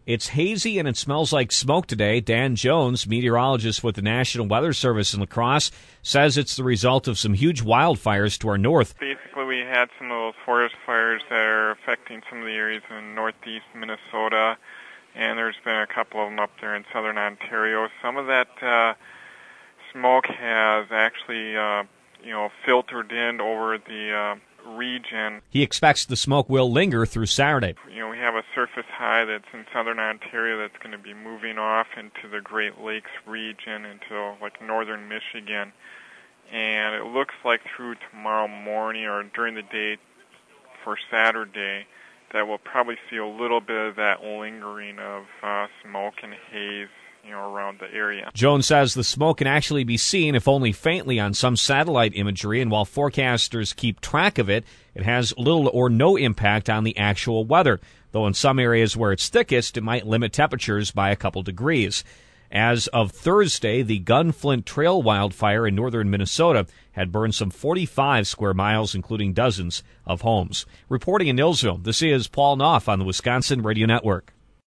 It's hazy and it smells like smoke today. Dan Jones, meteorologist with the National Weather Service in La Crosse, says it's the result of some huge wildfires to our north. Basically, we had some of those forest fires that are affecting some of the areas in northeast Minnesota, and there's been a couple of them up there in southern Ontario. Some of that smoke has actually, filtered in over the region. He expects the smoke will linger through Saturday. We have a surface high that's in southern Ontario that's going to be moving off into the Great Lakes region, into like northern Michigan. And it looks like through tomorrow morning or during the day for Saturday that we'll probably see a little bit of that lingering of smoke and haze around the area. Jones says the smoke can actually be seen, if only faintly, on some satellite imagery, and while forecasters keep track of it, it has little or no impact on the actual weather, though in some areas where it's thickest, it might limit temperatures by a couple degrees. As of Thursday, the Gunflint Trail wildfire in northern Minnesota had burned some 45 square miles, including dozens of homes. Reporting in Nilsville, this is Paul Knopf on the Wisconsin Radio Network.